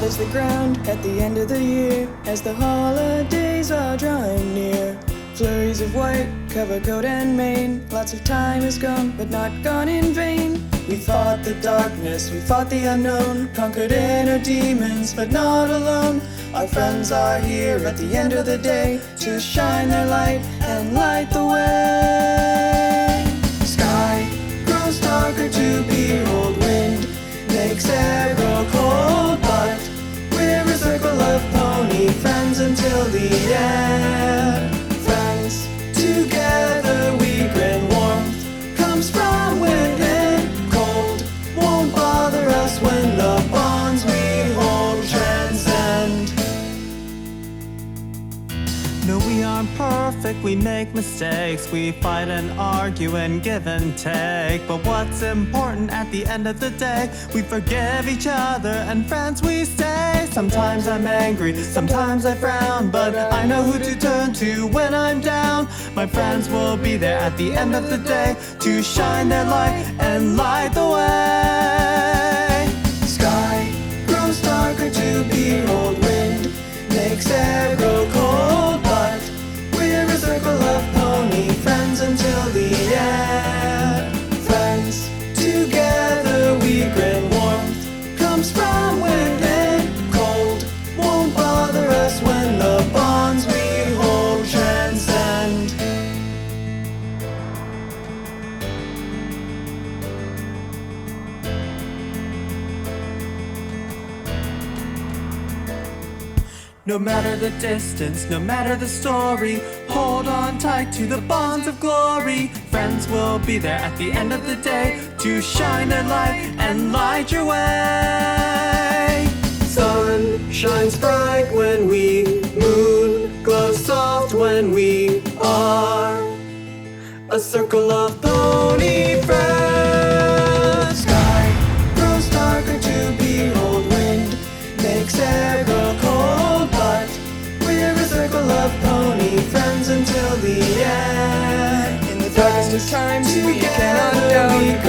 is the ground at the end of the year, as the holidays are drawing near. Flurries of white cover coat and mane. Lots of time is gone, but not gone in vain. We fought the darkness, we fought the unknown, conquered inner demons, but not alone. Our friends are here at the end of the day to shine their light and light the way. Sky grows darker to behold, wind makes air grow cold, but we're a circle of pony friends until the end. Friends, together we grin, warmth comes from within. Cold won't bother us when the bonds we hold transcend. No, we aren't perfect, we make mistakes. We fight and argue and give and take. But what's important at the end of the day, we forgive each other and friends we stay. Sometimes I'm angry, sometimes I frown, but I know who to turn to when I'm down. My friends will be there at the end of the day to shine their light and light the way. Sky grows darker to behold, wind makes air grow cold, but we're a circle of pony friends until the end. Friends, together we grin, warmth comes from within. Cold won't bother us when the bonds we hold transcend. No matter the distance, no matter the story, hold on tight to the bonds of glory. Friends will be there at the end of the day to shine their light and light your way. Sun shines bright when we, moon glows soft when we are a circle of pony friends. Sky grows darker to behold, wind makes air grow cold, but we're a circle of pony friends until the end. In the darkest of times, we cannot doubt.